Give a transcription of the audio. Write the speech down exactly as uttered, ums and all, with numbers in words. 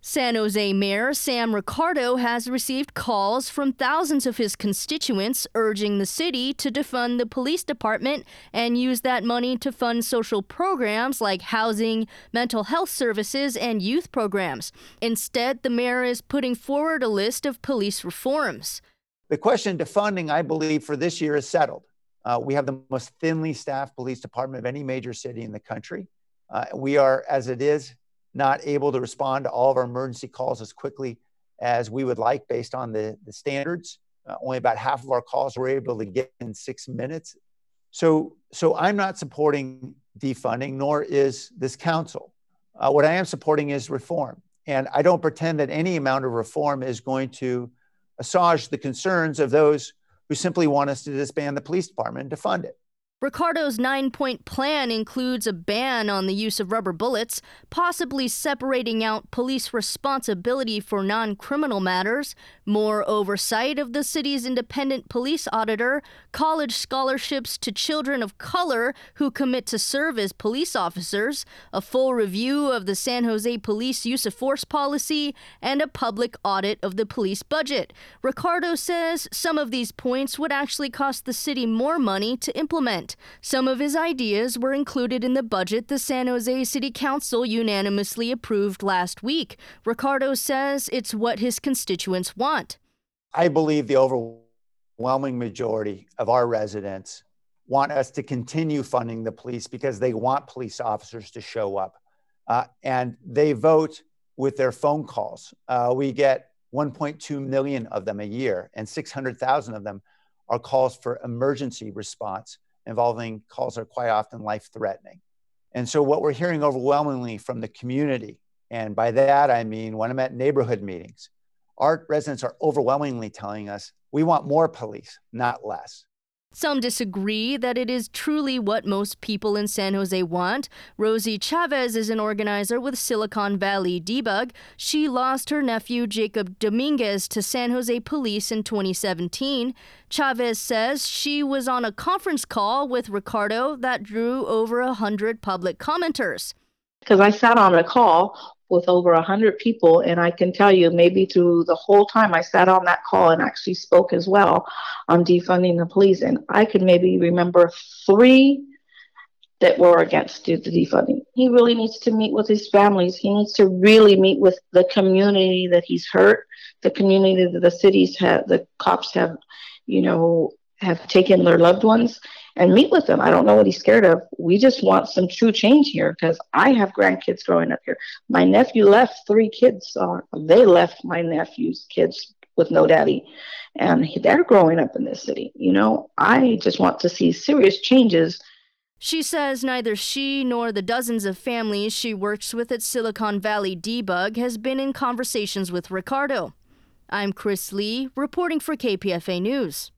San Jose Mayor Sam Ricardo has received calls from thousands of his constituents urging the city to defund the police department and use that money to fund social programs like housing, mental health services, and youth programs. Instead, the mayor is putting forward a list of police reforms. The question of defunding, I believe, for this year is settled. Uh, we have the most thinly staffed police department of any major city in the country. Uh, we are, as it is, not able to respond to all of our emergency calls as quickly as we would like based on the, the standards. Uh, only about half of our calls we're able to get in six minutes. So, so I'm not supporting defunding, nor is this council. Uh, what I am supporting is reform. And I don't pretend that any amount of reform is going to assuage the concerns of those who simply want us to disband the police department and defund it. Ricardo's nine-point plan includes a ban on the use of rubber bullets, possibly separating out police responsibility for non-criminal matters, more oversight of the city's independent police auditor, college scholarships to children of color who commit to serve as police officers, a full review of the San Jose Police use of force policy, and a public audit of the police budget. Ricardo says some of these points would actually cost the city more money to implement. Some of his ideas were included in the budget the San Jose City Council unanimously approved last week. Ricardo says it's what his constituents want. I believe the overwhelming majority of our residents want us to continue funding the police because they want police officers to show up. Uh, and they vote with their phone calls. Uh, we get one point two million of them a year, and six hundred thousand of them are calls for emergency response, involving calls that are quite often life-threatening. And so what we're hearing overwhelmingly from the community, and by that I mean when I'm at neighborhood meetings, our residents are overwhelmingly telling us we want more police, not less. Some disagree that it is truly what most people in San Jose want. Rosie Chavez is an organizer with Silicon Valley Debug. She lost her nephew Jacob Dominguez to San Jose police in twenty seventeen. Chavez says she was on a conference call with Ricardo that drew over one hundred public commenters. Because I sat on a call with over one hundred people, and I can tell you maybe through the whole time I sat on that call and actually spoke as well on defunding the police, and I could maybe remember three that were against the defunding. He really needs to meet with his families. He needs to really meet with the community that he's hurt, the community that the cities have, the cops have, you know, have taken their loved ones, and meet with them. I don't know what he's scared of. We just want some true change here, because I have grandkids growing up here. My nephew left three kids. Uh, they left my nephew's kids with no daddy, and they're growing up in this city. You know, I just want to see serious changes. She says neither she nor the dozens of families she works with at Silicon Valley Debug has been in conversations with Ricardo. I'm Chris Lee, reporting for K P F A News.